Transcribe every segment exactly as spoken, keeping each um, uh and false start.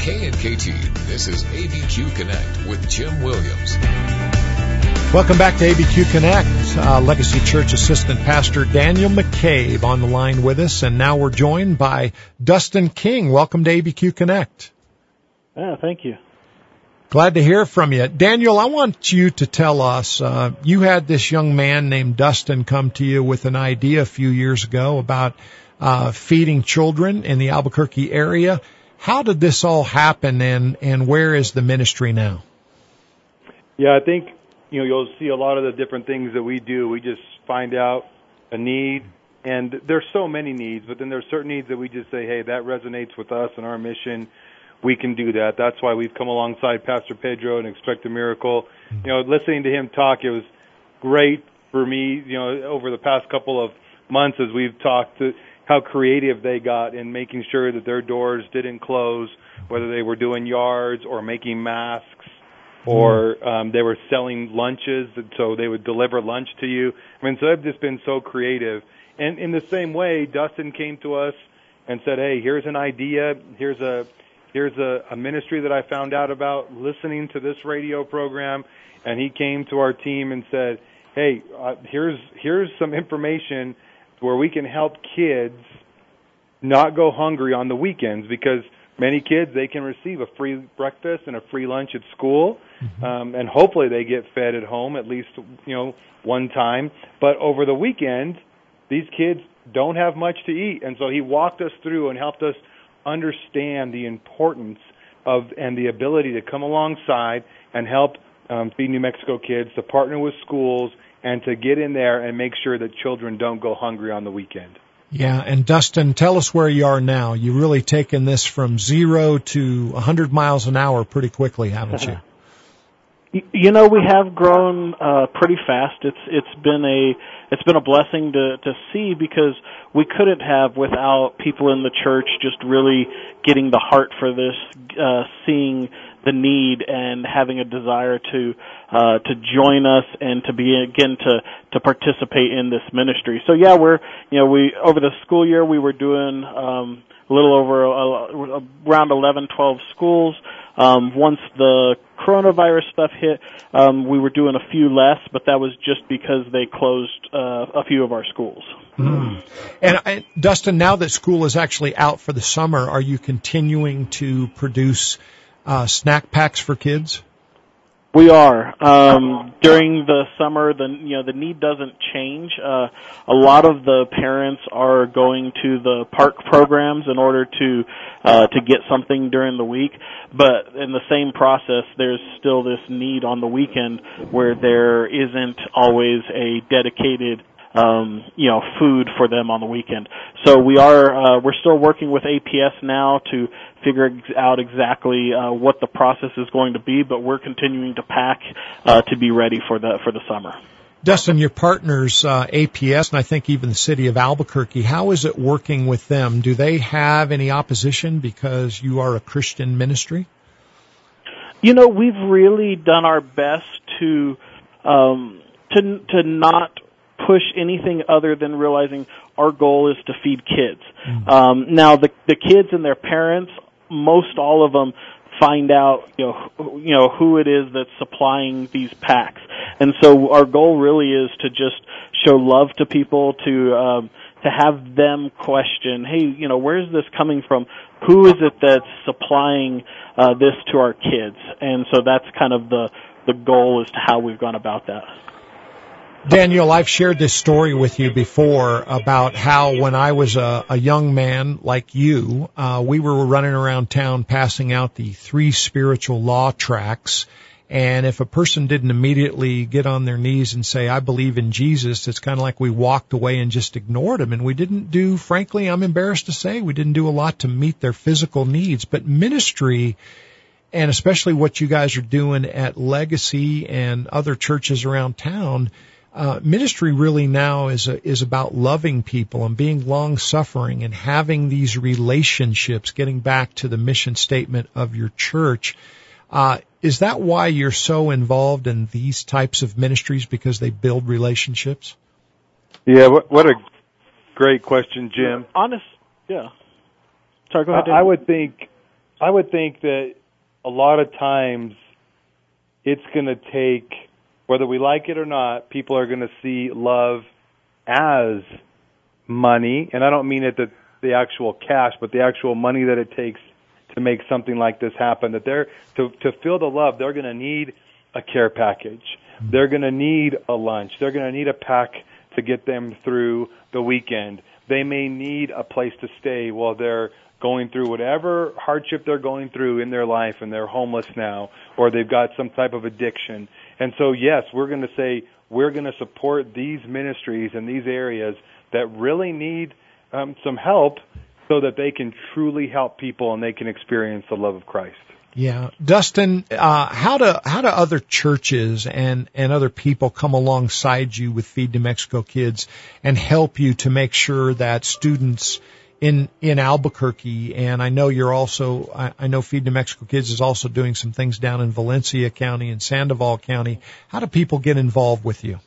K and K T, this is A B Q Connect with Jim Williams. Welcome back to A B Q Connect. Uh, Legacy Church Assistant Pastor Daniel McCabe on the line with us, and now we're joined by Dustin King. Welcome to A B Q Connect. Yeah, thank you. Glad to hear from you. Daniel, I want you to tell us, uh, you had this young man named Dustin come to you with an idea a few years ago about uh, feeding children in the Albuquerque area. How did this all happen, and, and where is the ministry now? Yeah, I think, you know, you'll see a lot of the different things that we do. We just find out a need, and there's so many needs, but then there's certain needs that we just say, hey, that resonates with us and our mission. We can do that. That's why we've come alongside Pastor Pedro and Expect a Miracle. You know, listening to him talk, it was great for me, you know, over the past couple of months as we've talked to how creative they got in making sure that their doors didn't close, whether they were doing yards or making masks or um, they were selling lunches, so they would deliver lunch to you. I mean, so they've just been so creative. And in the same way, Dustin came to us and said, hey, here's an idea, here's a Here's a, a ministry that I found out about listening to this radio program, and he came to our team and said, hey, uh, here's here's some information where we can help kids not go hungry on the weekends, because many kids, they can receive a free breakfast and a free lunch at school, mm-hmm. um, and hopefully they get fed at home at least, you know, one time. But over the weekend, these kids don't have much to eat, and so he walked us through and helped us understand the importance of and the ability to come alongside and help um, Feed New Mexico Kids, to partner with schools, and to get in there and make sure that children don't go hungry on the weekend. Yeah, and Dustin, tell us where you are now. You've really taken this from zero to one hundred miles an hour pretty quickly, haven't you? You know, we have grown uh, pretty fast. It's it's been a it's been a blessing to to see, because we couldn't have without people in the church just really getting the heart for this, uh, seeing the need and having a desire to uh, to join us and to be again to to participate in this ministry. So yeah, we're you know we over the school year we were doing um, a little over uh, around eleven, twelve schools. Um, once the coronavirus stuff hit, um, we were doing a few less, but that was just because they closed uh, a few of our schools. Mm. And uh, Dustin, now that school is actually out for the summer, are you continuing to produce uh, snack packs for kids? We are. Um, during the summer, the you know the need doesn't change. Uh, a lot of the parents are going to the park programs in order to uh, to get something during the week, but in the same process, there's still this need on the weekend where there isn't always a dedicated um, you know, food for them on the weekend. So we are, uh, we're still working with A P S now to figure ex- out exactly, uh, what the process is going to be, but we're continuing to pack, uh, to be ready for the, for the summer. Dustin, your partners, uh, A P S, and I think even the city of Albuquerque, how is it working with them? Do they have any opposition because you are a Christian ministry? You know, we've really done our best to, um, to, to not push anything other than realizing our goal is to feed kids. Mm-hmm. Um, now, the the kids and their parents, most all of them find out, you know, you know who it is that's supplying these packs, and so our goal really is to just show love to people, to um, to have them question, hey, you know, where's this coming from? Who is it that's supplying uh, this to our kids? And so that's kind of the the goal as to how we've gone about that. Daniel, I've shared this story with you before about how when I was a, a young man like you, uh, we were running around town passing out the three spiritual law tracts. And if a person didn't immediately get on their knees and say, I believe in Jesus, it's kind of like we walked away and just ignored them. And we didn't do, frankly, I'm embarrassed to say, we didn't do a lot to meet their physical needs. But ministry, and especially what you guys are doing at Legacy and other churches around town, Uh, ministry really now is a, is about loving people and being long-suffering and having these relationships, getting back to the mission statement of your church. Uh, is that why you're so involved in these types of ministries, because they build relationships? Yeah, what, what a great question, Jim. Honest, yeah. Sorry, go ahead, Dave. I would think, I would think that a lot of times it's going to take, whether we like it or not, people are going to see love as money, and I don't mean it that the actual cash, but the actual money that it takes to make something like this happen. That they're to to feel the love, they're going to need a care package. They're going to need a lunch. They're going to need a pack to get them through the weekend. They may need a place to stay while they're going through whatever hardship they're going through in their life, and they're homeless now, or they've got some type of addiction. And so, yes, we're going to say we're going to support these ministries in these areas that really need um, some help so that they can truly help people and they can experience the love of Christ. Yeah. Dustin, uh, how do, how do other churches and, and other people come alongside you with Feed New Mexico Kids and help you to make sure that students in, in Albuquerque, and I know you're also, I, I know Feed New Mexico Kids is also doing some things down in Valencia County and Sandoval County. How do people get involved with you?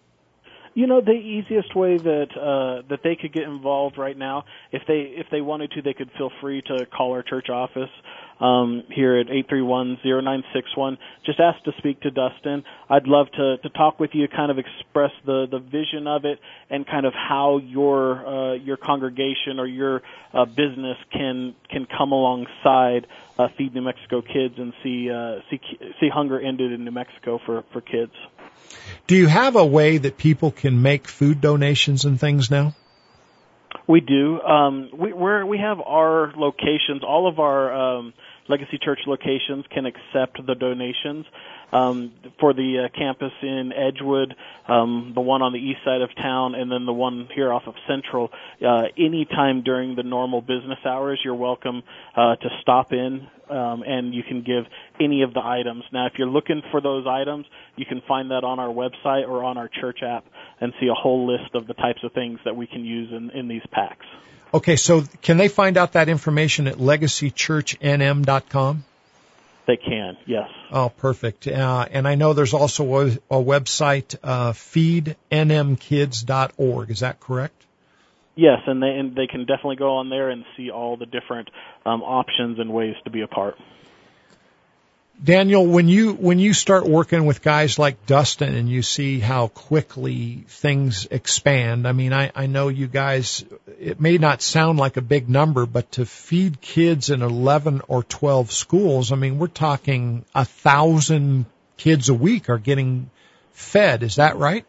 You know, the easiest way that uh, that they could get involved right now, if they if they wanted to, they could feel free to call our church office um, here at eight three one, zero nine six one. Just ask to speak to Dustin. I'd love to, to talk with you, kind of express the, the vision of it and kind of how your uh, your congregation or your uh, business can can come alongside uh, Feed New Mexico Kids and see uh, see see hunger ended in New Mexico for, for kids. Do you have a way that people can make food donations and things now? We do. Um, we we're, we have our locations. All of our um, Legacy Church locations can accept the donations. Um, for the uh, campus in Edgewood, um, the one on the east side of town, and then the one here off of Central, uh, anytime during the normal business hours, you're welcome uh, to stop in, um, and you can give any of the items. Now, if you're looking for those items, you can find that on our website or on our church app and see a whole list of the types of things that we can use in, in these packs. Okay, so can they find out that information at legacy church n m dot com? They can, yes. Oh, perfect. Uh, and I know there's also a, a website, uh, feed n m kids dot org. Is that correct? Yes, and they, and they can definitely go on there and see all the different um, options and ways to be a part. Daniel, when you when you start working with guys like Dustin and you see how quickly things expand, I mean, I, I know you guys, it may not sound like a big number, but to feed kids in eleven or twelve schools, I mean, we're talking a thousand kids a week are getting fed. Is that right?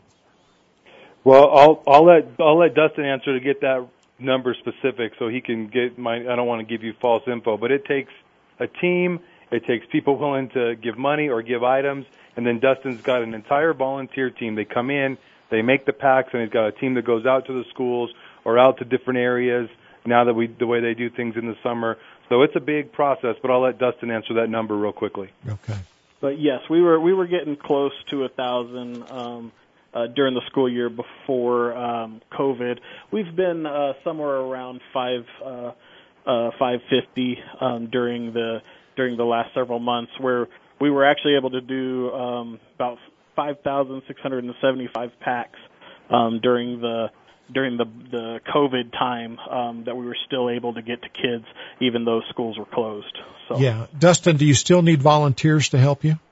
Well, I'll I'll let I'll let Dustin answer to get that number specific, so he can get my. I don't want to give you false info, but it takes a team. It takes people willing to give money or give items, and then Dustin's got an entire volunteer team. They come in, they make the packs, and he's got a team that goes out to the schools or out to different areas now that we the way they do things in the summer. So it's a big process, but I'll let Dustin answer that number real quickly. Okay. But yes, we were we were getting close to a thousand um, uh, during the school year before um, COVID. We've been uh, somewhere around five uh, uh, five fifty um, during the during the last several months, where we were actually able to do um, about five thousand six hundred seventy-five packs um, during the during the the COVID time um, that we were still able to get to kids, even though schools were closed. So. Yeah, Dustin, do you still need volunteers to help you?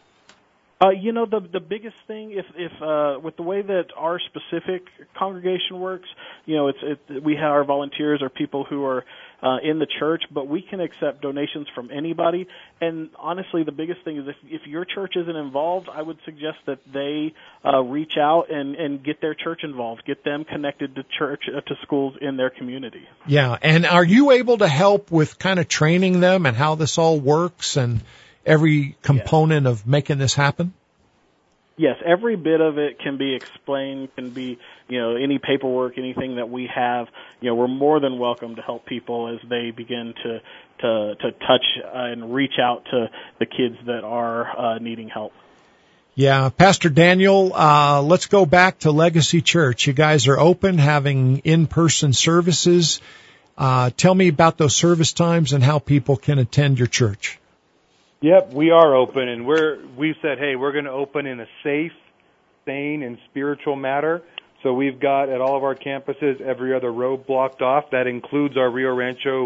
Uh, you know, the the biggest thing, if if uh, with the way that our specific congregation works, you know, it's it, we have our volunteers are people who are uh, in the church, but we can accept donations from anybody. And honestly, the biggest thing is if if your church isn't involved, I would suggest that they uh, reach out and and get their church involved, get them connected to church uh, to schools in their community. Yeah, and are you able to help with kind of training them and how this all works and every component yes. of making this happen? Yes, every bit of it can be explained, can be, you know, any paperwork, anything that we have, you know, we're more than welcome to help people as they begin to to, to touch and reach out to the kids that are uh, needing help. Yeah, Pastor Daniel, uh, let's go back to Legacy Church. You guys are open, having in-person services. Uh, tell me about those service times and how people can attend your church. Yep, we are open, and we're we've said, hey, we're going to open in a safe, sane, and spiritual manner. So we've got at all of our campuses every other road blocked off. That includes our Rio Rancho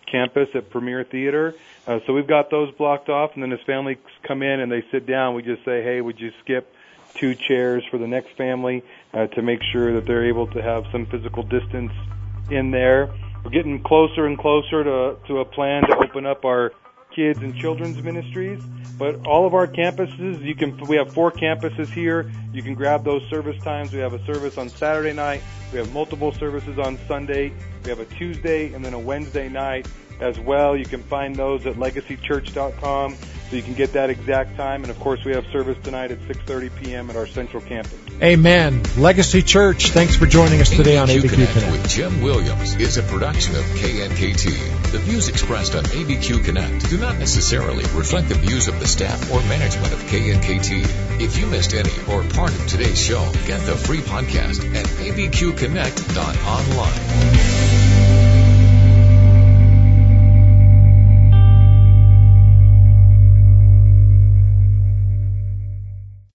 campus at Premier Theater. Uh, so we've got those blocked off, and then as families come in and they sit down, we just say, hey, would you skip two chairs for the next family uh, to make sure that they're able to have some physical distance in there. We're getting closer and closer to, to a plan to open up our kids and children's ministries, but all of our campuses, you can, we have four campuses here. You can grab those service times. We have a service on Saturday night. We have multiple services on Sunday. We have a Tuesday and then a Wednesday night as well. You can find those at legacy church dot com, so you can get that exact time. And of course, we have service tonight at six thirty p.m. at our central campus. Amen. Legacy Church, thanks for joining us today on A B Q Connect. Connect. With Jim Williams is a production of K N K T. The views expressed on A B Q Connect do not necessarily reflect the views of the staff or management of K N K T. If you missed any or part of today's show, get the free podcast at a b q connect dot online.